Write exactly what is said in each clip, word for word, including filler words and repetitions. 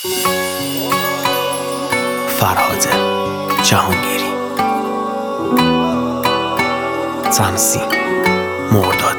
فرهاد جهانگیری، تمثیل مرداد.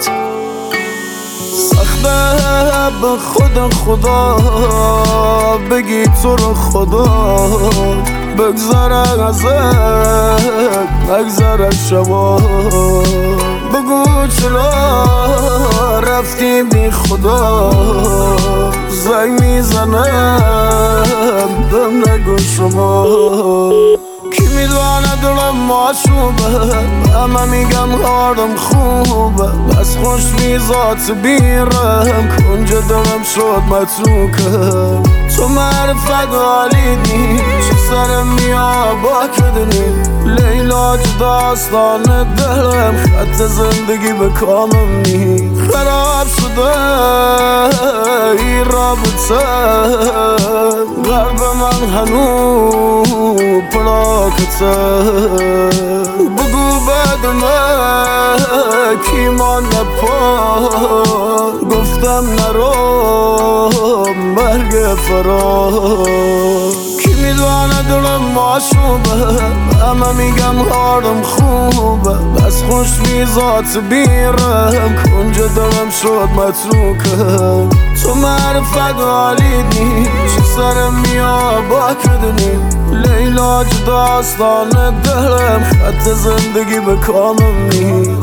سخته به خود خدا بگی تو رو خدا بگذره ازت بگذره شبا، بگو چرا رفتی بی خدا، زنگ میزنم دم نگو شما. کی میدونه دلم ماشوبه، همه میگم حالم خوبه، بس خوش میزات بیرم کنج دلم شد متروکه. تو معرفت عالیدی چه سرم میا با کدنی، لیلا داستان دلم خط زندگی به کامم نی. خراب شده ای رابطه قلب من هنو پلاکته، بگو بعد من کی مانده پا، گفتم نرو مرگ فرار. کی میدونه دلم ماشوبه، همه میگم حالم خوبه، بس خوش میزات بیرم کنج دلم شد متروکه. تو معرفت عالیدی چه سرم میا با کدنی، لیلا داستان دلم خط زندگی به کامم نی.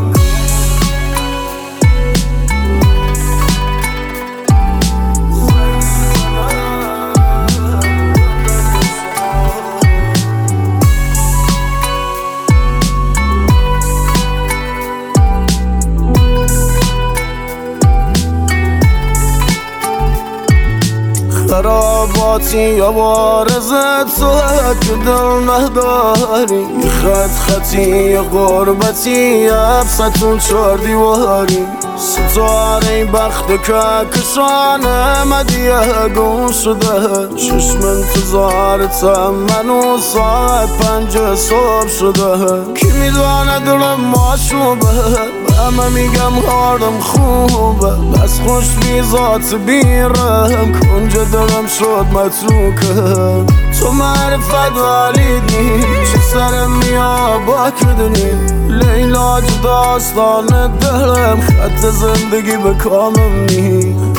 خراباتی یا بارزت تو که دل نداری، یه خط خطی یه غربتی حبستون چار دیواری، ستاره بخت کهکشان مدیه گم شده، چشم انتظارتم منو ساعت پنج صبح شده. کی میدونه دلم ماشوبه، همه میگم حالم خوبه، بس خوش میزات بیرم کنج دلم شد متروکه. تو معرفت عالیدی چه سرم میا با کدنی، لیلا داستان دلم خط زندگی به کامم نی.